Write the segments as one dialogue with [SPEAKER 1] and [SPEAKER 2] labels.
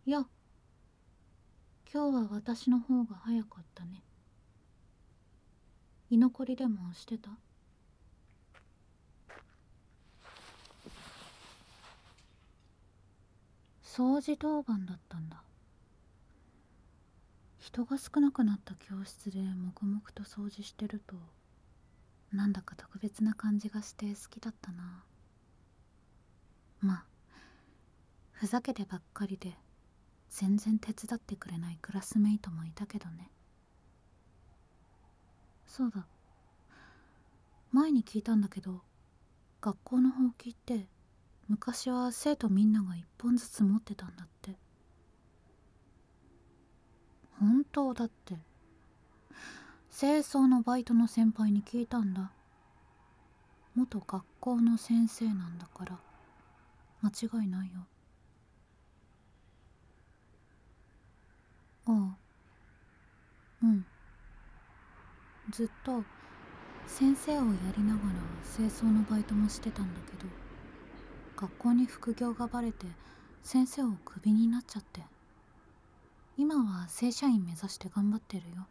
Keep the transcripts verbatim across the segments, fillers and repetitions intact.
[SPEAKER 1] いや、今日は私の方が早かったね。居残りでもしてた？掃除当番だったんだ。人が少なくなった教室で黙々と掃除してると、なんだか特別な感じがして好きだったな。まあ、ふざけてばっかりで全然手伝ってくれないクラスメイトもいたけどね。そうだ、前に聞いたんだけど、学校のほうきって昔は生徒みんなが一本ずつ持ってたんだって。本当だって。清掃のバイトの先輩に聞いたんだ。元学校の先生なんだから間違いないよ。ああ、うん。ずっと先生をやりながら清掃のバイトもしてたんだけど、学校に副業がバレて先生をクビになっちゃって、今は正社員目指して頑張ってるよ。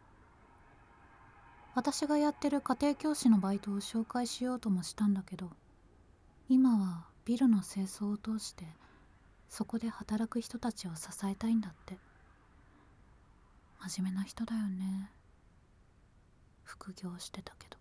[SPEAKER 1] 私がやってる家庭教師のバイトを紹介しようともしたんだけど、今はビルの清掃を通してそこで働く人たちを支えたいんだって。真面目な人だよね。副業してたけど。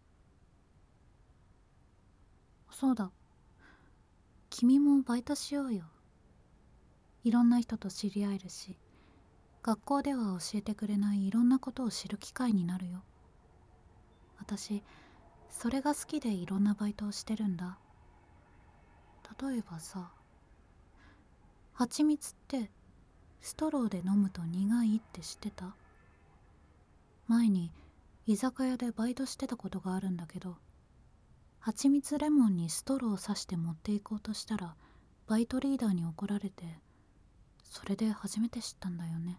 [SPEAKER 1] そうだ、君もバイトしようよ。いろんな人と知り合えるし、学校では教えてくれないいろんなことを知る機会になるよ。私それが好きでいろんなバイトをしてるんだ。例えばさ、蜂蜜ってストローで飲むと苦いって知ってた？前に居酒屋でバイトしてたことがあるんだけど、蜂蜜レモンにストローを刺して持っていこうとしたらバイトリーダーに怒られて、それで初めて知ったんだよね。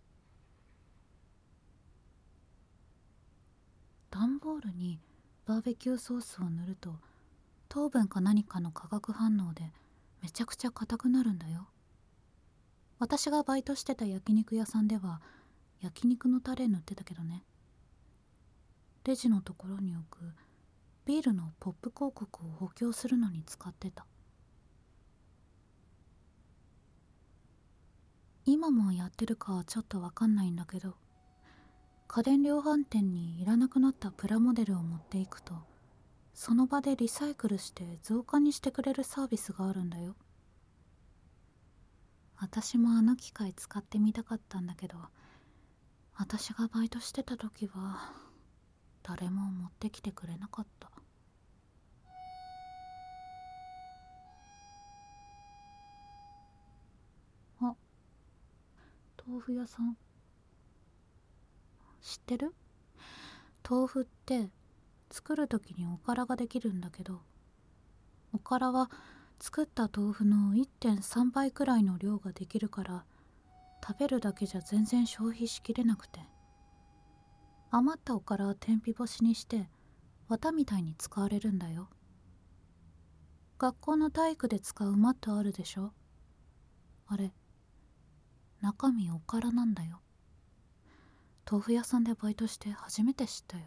[SPEAKER 1] 段ボールにバーベキューソースを塗ると糖分か何かの化学反応でめちゃくちゃ硬くなるんだよ。私がバイトしてた焼肉屋さんでは焼肉のタレ塗ってたけどね。レジのところに置くビールのポップ広告を補強するのに使ってた。今もやってるかはちょっとわかんないんだけど、家電量販店にいらなくなったプラモデルを持っていくと、その場でリサイクルして増加にしてくれるサービスがあるんだよ。私もあの機械使ってみたかったんだけど、私がバイトしてた時は誰も持ってきてくれなかった。あ、豆腐屋さん知ってる？豆腐って作る時におからができるんだけど、おからは作った豆腐のいってんさんばいくらいの量ができるから、食べるだけじゃ全然消費しきれなくて、余ったおからは天日干しにして綿みたいに使われるんだよ。学校の体育で使うマットあるでしょ？あれ中身おからなんだよ。豆腐屋さんでバイトして初めて知ったよ。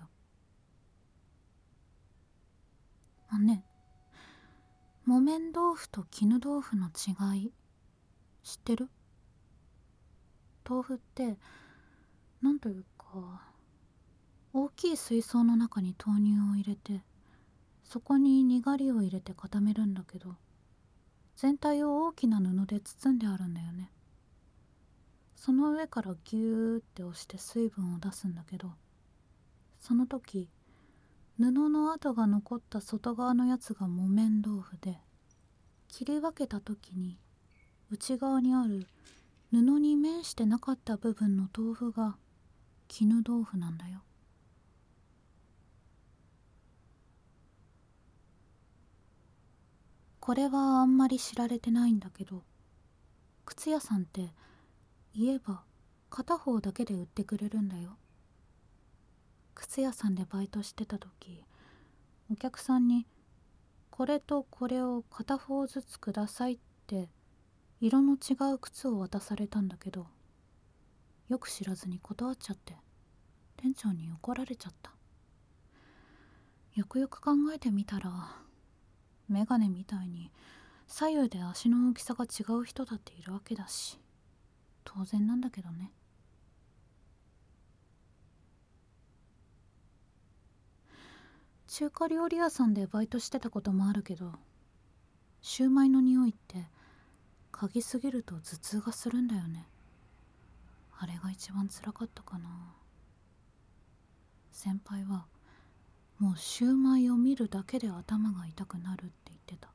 [SPEAKER 1] あ、ね、木綿豆腐と絹豆腐の違い知ってる？豆腐ってなんというか、大きい水槽の中に豆乳を入れて、そこににがりを入れて固めるんだけど、全体を大きな布で包んであるんだよね。その上からギューって押して水分を出すんだけど、その時布の跡が残った外側のやつが木綿豆腐で、切り分けた時に内側にある布に面してなかった部分の豆腐が絹豆腐なんだよ。これはあんまり知られてないんだけど、靴屋さんって言えば片方だけで売ってくれるんだよ。靴屋さんでバイトしてた時、お客さんにこれとこれを片方ずつくださいって色の違う靴を渡されたんだけど、よく知らずに断っちゃって店長に怒られちゃった。よくよく考えてみたら、メガネみたいに左右で足の大きさが違う人だっているわけだし、当然なんだけどね。中華料理屋さんでバイトしてたこともあるけど、シューマイの匂いって嗅ぎすぎると頭痛がするんだよね。あれが一番つらかったかな。先輩はもうシューマイを見るだけで頭が痛くなるって言ってた。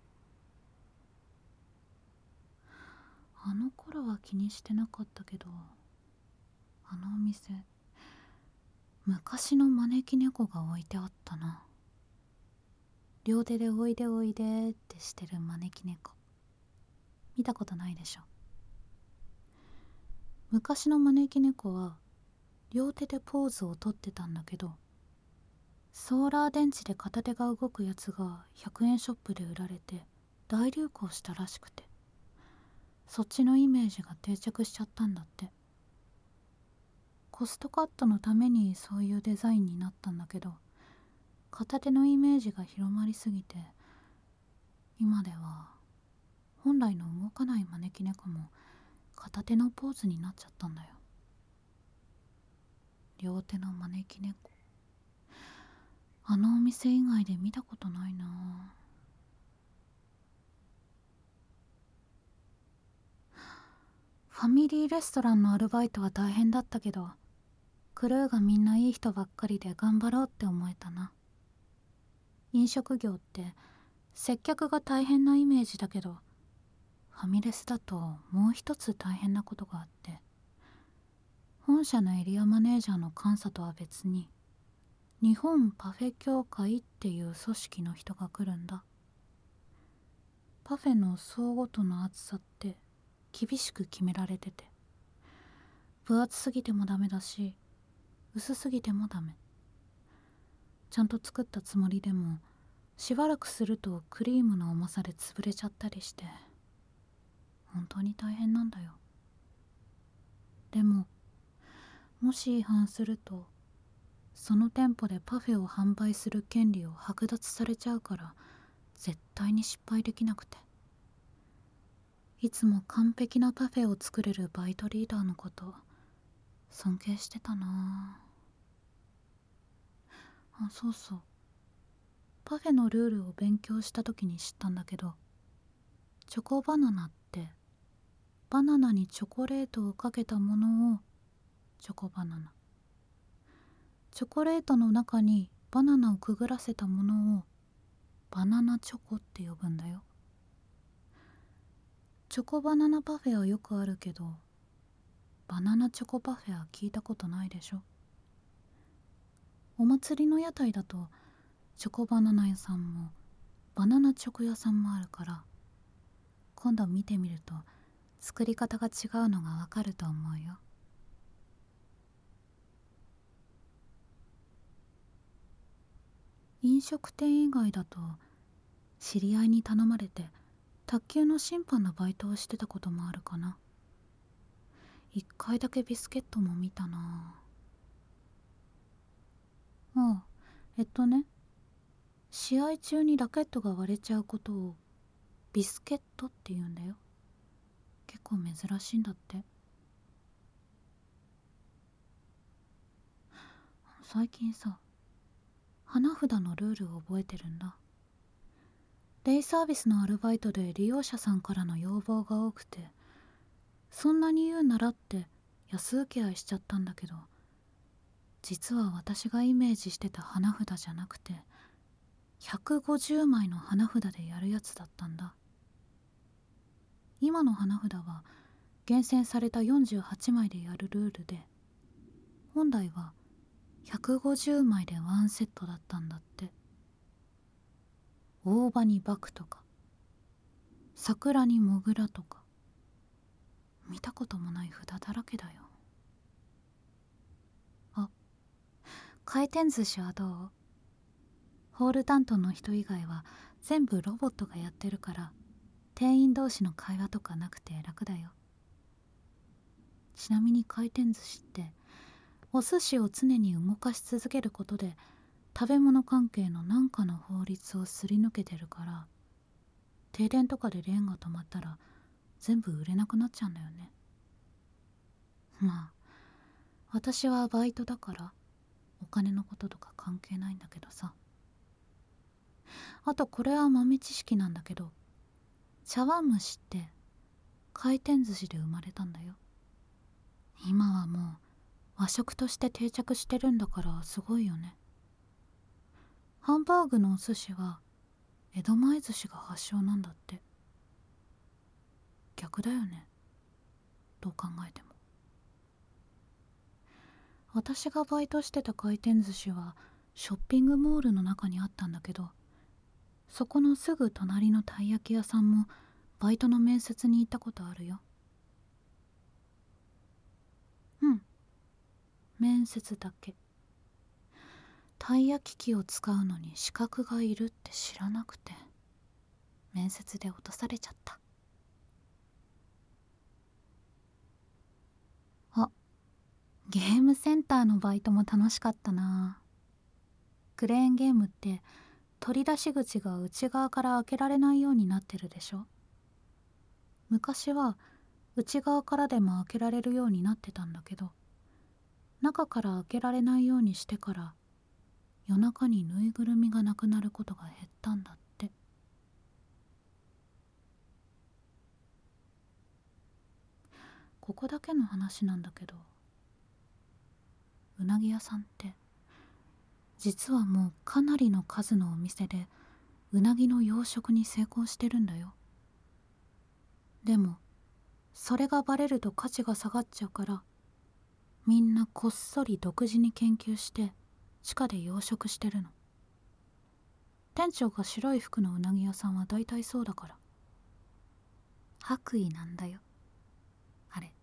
[SPEAKER 1] あの頃は気にしてなかったけど、あのお店昔の招き猫が置いてあったな。両手でおいでおいでってしてる招き猫、見たことないでしょ。昔の招き猫は両手でポーズをとってたんだけど、ソーラー電池で片手が動くやつがひゃくえんショップで売られて大流行したらしくて、そっちのイメージが定着しちゃったんだって。コストカットのためにそういうデザインになったんだけど、片手のイメージが広まりすぎて、今では本来の動かない招き猫も片手のポーズになっちゃったんだよ。両手の招き猫、あのお店以外で見たことないな。ファミリーレストランのアルバイトは大変だったけど、クルーがみんないい人ばっかりで頑張ろうって思えたな。飲食業って接客が大変なイメージだけど、ファミレスだともう一つ大変なことがあって、本社のエリアマネージャーの監査とは別に日本パフェ協会っていう組織の人が来るんだ。パフェの層ごとの厚さって厳しく決められてて、分厚すぎてもダメだし薄すぎてもダメ。ちゃんと作ったつもりでもしばらくするとクリームの重さで潰れちゃったりして、本当に大変なんだよ。でももし違反するとその店舗でパフェを販売する権利を剥奪されちゃうから、絶対に失敗できなくて、いつも完璧なパフェを作れるバイトリーダーのこと尊敬してたなあ。あ、そうそう、パフェのルールを勉強した時に知ったんだけど、チョコバナナってバナナにチョコレートをかけたものをチョコバナナ、チョコレートの中にバナナをくぐらせたものをバナナチョコって呼ぶんだよ。チョコバナナパフェはよくあるけど、バナナチョコパフェは聞いたことないでしょ。お祭りの屋台だとチョコバナナ屋さんもバナナチョコ屋さんもあるから、今度見てみると作り方が違うのがわかると思うよ。飲食店以外だと知り合いに頼まれて卓球の審判のバイトをしてたこともあるかな。一回だけビスケットも見たな。ああ、えっとね、試合中にラケットが割れちゃうことをビスケットって言うんだよ。結構珍しいんだって。最近さ、花札のルールを覚えてるんだ。デイサービスのアルバイトで利用者さんからの要望が多くて、そんなに言うならって安請け合いしちゃったんだけど、実は私がイメージしてた花札じゃなくてひゃくごじゅうまいの花札でやるやつだったんだ。今の花札は厳選されたよんじゅうはちまいでやるルールで、本来はひゃくごじゅうまいでワンセットだったんだって。大葉にバクとか桜にモグラとか、見たこともない札だらけだよ。あ、回転寿司はどう？ホール担当の人以外は全部ロボットがやってるから、 店員同士の会話とかなくて楽だよ。ちなみに回転寿司ってお寿司を常に動かし続けることで食べ物関係の何かの法律をすり抜けてるから、停電とかでレーンが止まったら全部売れなくなっちゃうんだよね。まあ私はバイトだからお金のこととか関係ないんだけどさ。あとこれは豆知識なんだけど、茶碗蒸しって回転寿司で生まれたんだよ。今はもう和食として定着してるんだからすごいよね。ハンバーグのお寿司は江戸前寿司が発祥なんだって。逆だよね、どう考えても。私がバイトしてた回転寿司はショッピングモールの中にあったんだけど、そこのすぐ隣のたい焼き屋さんもバイトの面接に行ったことあるよ。うん、面接だけ。たい焼き器を使うのに資格がいるって知らなくて、面接で落とされちゃった。あ、ゲームセンターのバイトも楽しかったな。クレーンゲームって取り出し口が内側から開けられないようになってるでしょ。昔は内側からでも開けられるようになってたんだけど、中から開けられないようにしてから夜中にぬいぐるみがなくなることが減ったんだって。ここだけの話なんだけど、うなぎ屋さんって実はもうかなりの数のお店でうなぎの養殖に成功してるんだよ。でもそれがバレると価値が下がっちゃうから、みんなこっそり独自に研究して地下で養殖してるの。店長が白い服のうなぎ屋さんは大体そうだから。白衣なんだよあれ。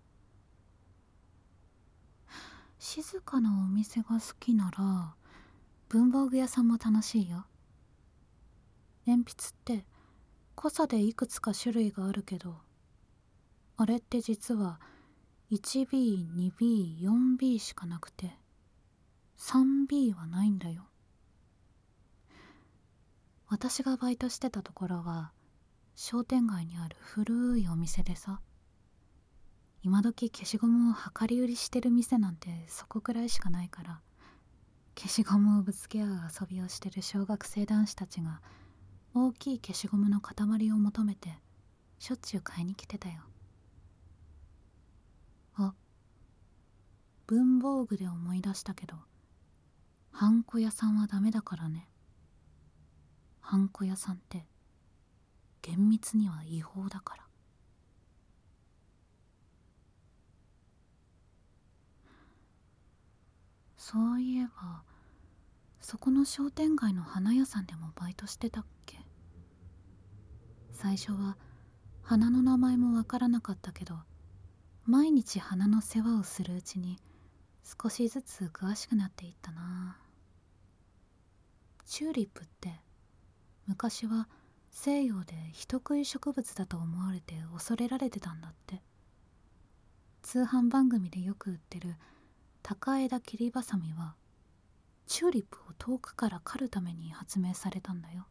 [SPEAKER 1] 静かなお店が好きなら文房具屋さんも楽しいよ。鉛筆って濃さでいくつか種類があるけど、あれって実は いちビー、にビー、よんビー しかなくて さんビー はないんだよ。私がバイトしてたところは商店街にある古いお店でさ、今時消しゴムを量り売りしてる店なんてそこくらいしかないから、消しゴムをぶつけ合う遊びをしてる小学生男子たちが大きい消しゴムの塊を求めてしょっちゅう買いに来てたよ。あ、文房具で思い出したけど、ハンコ屋さんはダメだからね。ハンコ屋さんって厳密には違法だから。そういえばそこの商店街の花屋さんでもバイトしてたっけ。最初は花の名前もわからなかったけど、毎日花の世話をするうちに少しずつ詳しくなっていったな。チューリップって昔は西洋で人食い植物だと思われて恐れられてたんだって。通販番組でよく売ってる高枝切りばさみはチューリップを遠くから狩るために発明されたんだよ。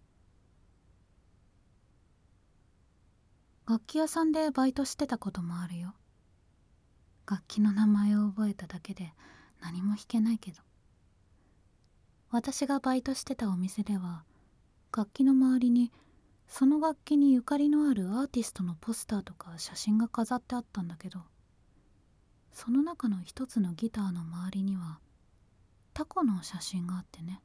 [SPEAKER 1] 楽器屋さんでバイトしてたこともあるよ。楽器の名前を覚えただけで何も弾けないけど。私がバイトしてたお店では楽器の周りにその楽器にゆかりのあるアーティストのポスターとか写真が飾ってあったんだけど、その中の一つのギターの周りにはタコの写真があってね。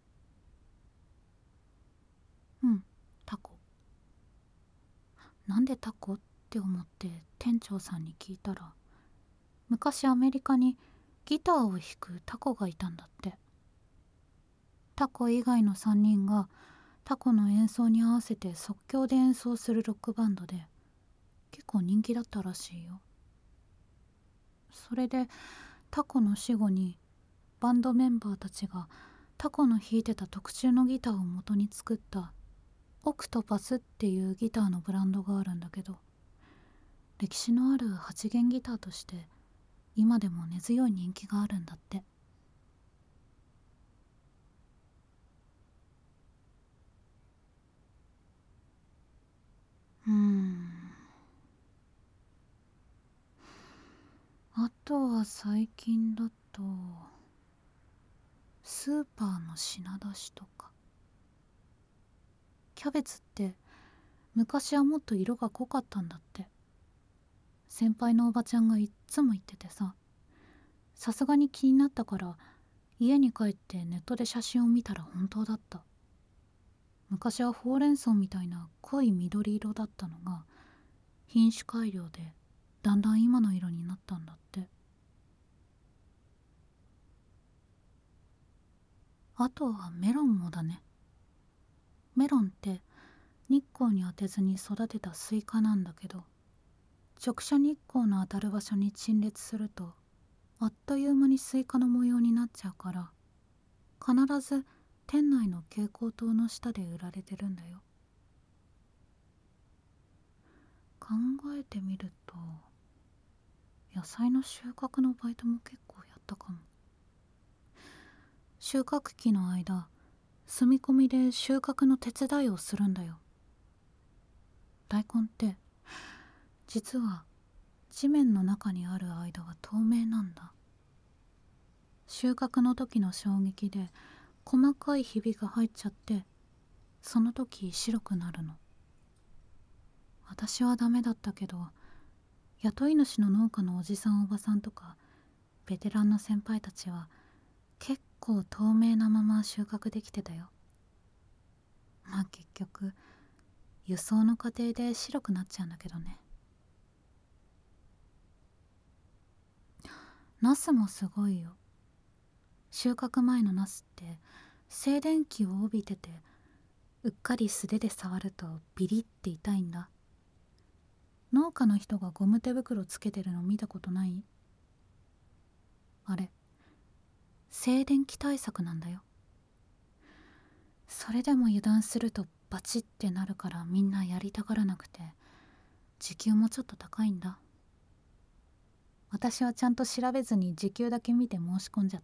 [SPEAKER 1] うん、タコ。なんでタコって思って店長さんに聞いたら、昔アメリカにギターを弾くタコがいたんだって。タコ以外のさんにんがタコの演奏に合わせて即興で演奏するロックバンドで結構人気だったらしいよ。それでタコの死後にバンドメンバーたちがタコの弾いてた特注のギターを元に作ったオクトパスっていうギターのブランドがあるんだけど、歴史のあるはち弦ギターとして今でも根強い人気があるんだって。うーんあとは最近だとスーパーの品出しとか。キャベツって昔はもっと色が濃かったんだって。先輩のおばちゃんがいっつも言っててさ、さすがに気になったから家に帰ってネットで写真を見たら本当だった。昔はほうれん草みたいな濃い緑色だったのが品種改良でだんだん今の色になったんだって。あとはメロンもだね。メロンって日光に当てずに育てたスイカなんだけど、直射日光の当たる場所に陳列するとあっという間にスイカの模様になっちゃうから、必ず店内の蛍光灯の下で売られてるんだよ。考えてみると野菜の収穫のバイトも結構やったかも。収穫期の間、住み込みで収穫の手伝いをするんだよ。大根って実は地面の中にある間は透明なんだ。収穫の時の衝撃で細かいひびが入っちゃって、その時白くなるの。私はダメだったけど、雇い主の農家のおじさんおばさんとかベテランの先輩たちは結構透明なまま収穫できてたよ。まあ結局輸送の過程で白くなっちゃうんだけどね。ナスもすごいよ。収穫前のナスって静電気を帯びてて、うっかり素手で触るとビリって痛いんだ。農家の人がゴム手袋つけてるの見たことない？あれ静電気対策なんだよ。それでも油断するとバチってなるからみんなやりたがらなくて、時給もちょっと高いんだ。私はちゃんと調べずに時給だけ見て申し込んじゃった。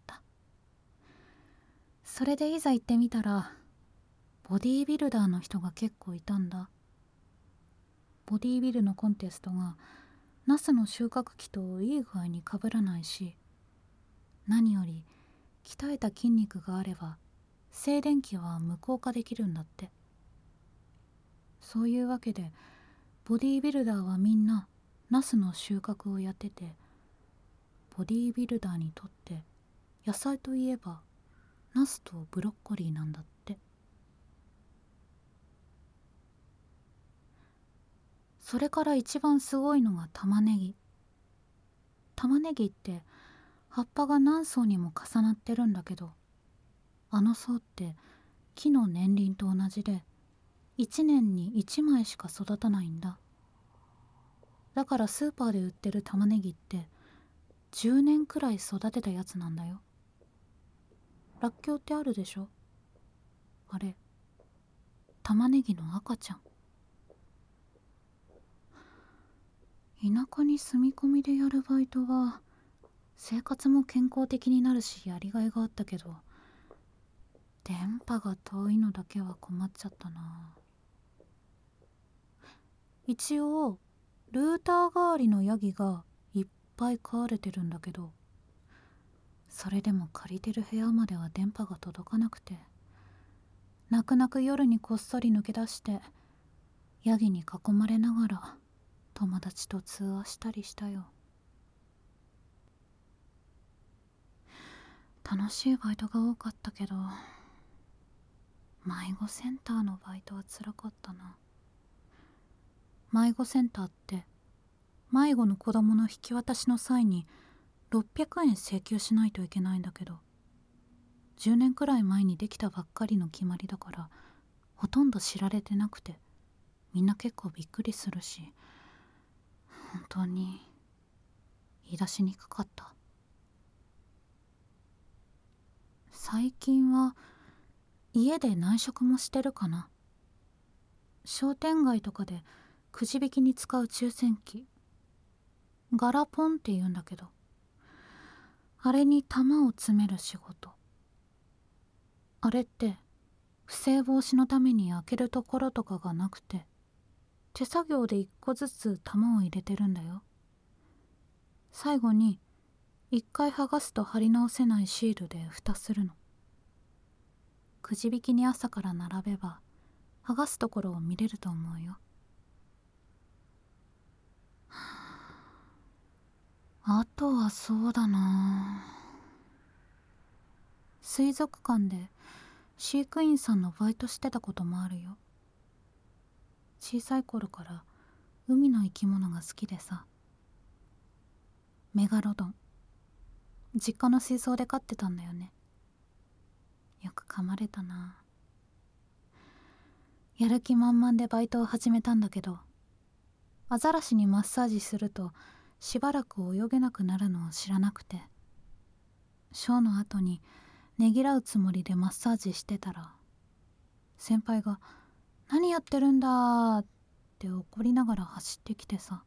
[SPEAKER 1] それでいざ行ってみたらボディービルダーの人が結構いたんだ。ボディービルのコンテストがナスの収穫期といい具合にかぶらないし、何より鍛えた筋肉があれば静電気は無効化できるんだって。そういうわけでボディービルダーはみんなナスの収穫をやってて、ボディービルダーにとって野菜といえばナスとブロッコリーなんだって。それから一番すごいのが玉ねぎ。玉ねぎって葉っぱが何層にも重なってるんだけど、あの層って木の年輪と同じでいちねんにいちまいしか育たないんだ。だからスーパーで売ってる玉ねぎってじゅうねんくらい育てたやつなんだよ。らっきょうってあるでしょ。あれ玉ねぎの赤ちゃん。田舎に住み込みでやるバイトは生活も健康的になるしやりがいがあったけど、電波が遠いのだけは困っちゃったな。一応ルーター代わりのヤギがいっぱい飼われてるんだけど、それでも借りてる部屋までは電波が届かなくて、泣く泣く夜にこっそり抜け出してヤギに囲まれながら友達と通話したりしたよ。楽しいバイトが多かったけど、迷子センターのバイトはつらかったな。迷子センターって迷子の子供の引き渡しの際にろっぴゃくえん請求しないといけないんだけど、じゅうねんくらい前にできたばっかりの決まりだからほとんど知られてなくて、みんな結構びっくりするし、本当に言い出しにくかった。最近は家で内職もしてるかな。 商店街とかでくじ引きに使う抽選機、ガラポンって言うんだけど、あれに玉を詰める仕事。あれって不正防止のために開けるところとかがなくて、手作業で一個ずつ玉を入れてるんだよ。最後に一回剥がすと貼り直せないシールで蓋するの。くじ引きに朝から並べば剥がすところを見れると思うよ。あとはそうだな、水族館で飼育員さんのバイトしてたこともあるよ。小さい頃から海の生き物が好きでさ。メガロドン、実家の水槽で飼ってたんだよね。よく噛まれたな。やる気満々でバイトを始めたんだけど、アザラシにマッサージするとしばらく泳げなくなるのを知らなくて、ショーの後にねぎらうつもりでマッサージしてたら、先輩が「何やってるんだ」って怒りながら走ってきてさ。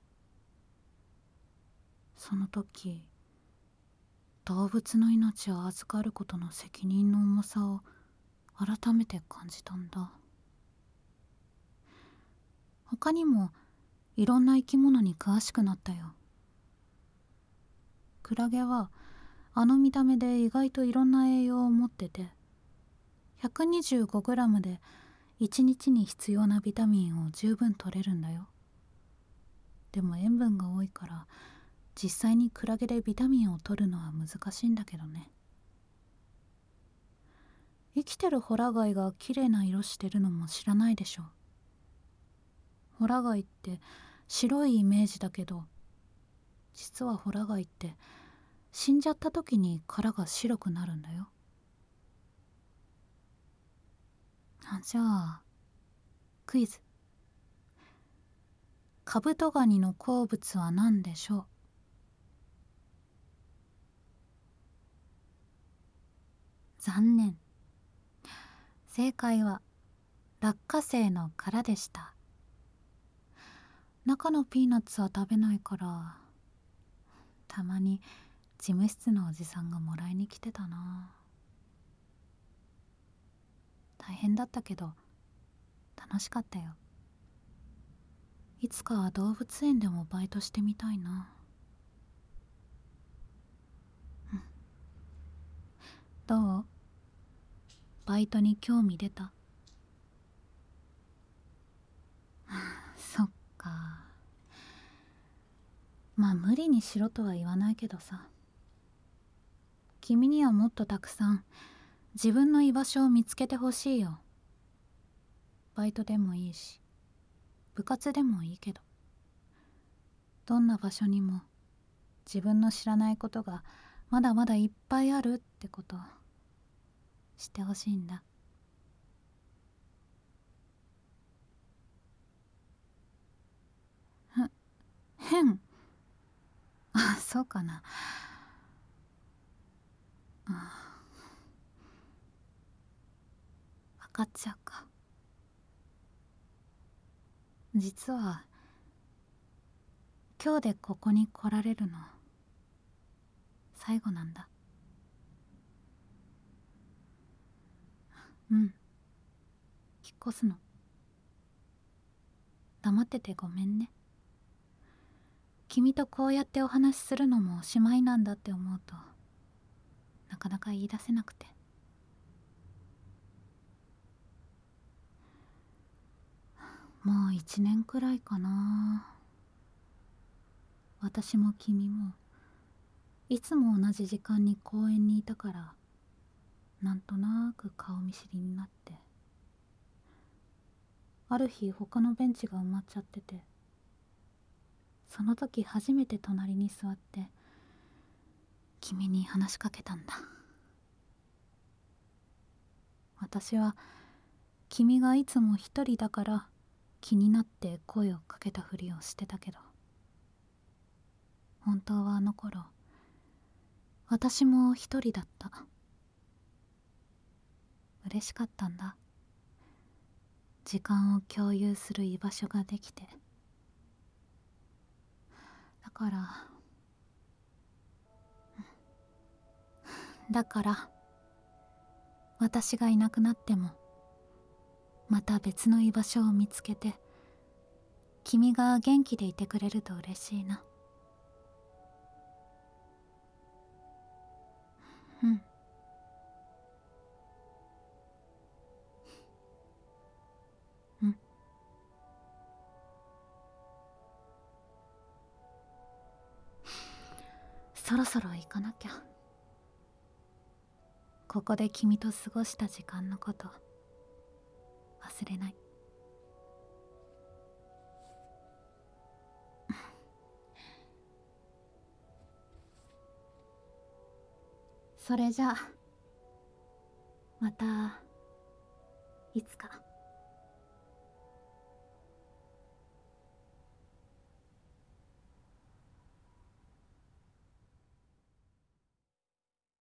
[SPEAKER 1] その時、動物の命を預かることの責任の重さを改めて感じたんだ。他にもいろんな生き物に詳しくなったよ。クラゲはあの見た目で意外といろんな栄養を持ってて、 ひゃくにじゅうごグラム でいちにちに必要なビタミンを十分取れるんだよ。でも塩分が多いから実際にクラゲでビタミンを取るのは難しいんだけどね。生きてるホラ貝が綺麗な色してるのも知らないでしょ。ホラ貝って白いイメージだけど、実はホラ貝って死んじゃった時に殻が白くなるんだよ。あ、じゃあクイズ。カブトガニの好物は何でしょう？残念。正解は落花生の殻でした。中のピーナッツは食べないから、たまに事務室のおじさんがもらいに来てたな。大変だったけど楽しかったよ。いつかは動物園でもバイトしてみたいな。うん、どう？バイトに興味出た？そっか。まあ無理にしろとは言わないけどさ。君にはもっとたくさん自分の居場所を見つけてほしいよ。バイトでもいいし、部活でもいいけど、どんな場所にも自分の知らないことがまだまだいっぱいあるってこと知ってほしいんだ。ふ変。あ、そうかな。あ、分かっちゃうか。実は今日でここに来られるの最後なんだ。うん、引っ越すの。黙っててごめんね。君とこうやってお話しするのもおしまいなんだって思うとなかなか言い出せなくて。もう一年くらいかな。私も君もいつも同じ時間に公園にいたから、なんとなく顔見知りになって、ある日他のベンチが埋まっちゃってて、その時初めて隣に座って君に話しかけたんだ。私は君がいつも一人だから気になって声をかけたふりをしてたけど、本当はあの頃私も一人だった。嬉しかったんだ。 時間を共有する居場所ができて、だからだから私がいなくなってもまた別の居場所を見つけて、君が元気でいてくれると嬉しいな。うん。うん。そろそろ行かなきゃ。ここで君と過ごした時間のこと忘れない。それじゃあまたいつか。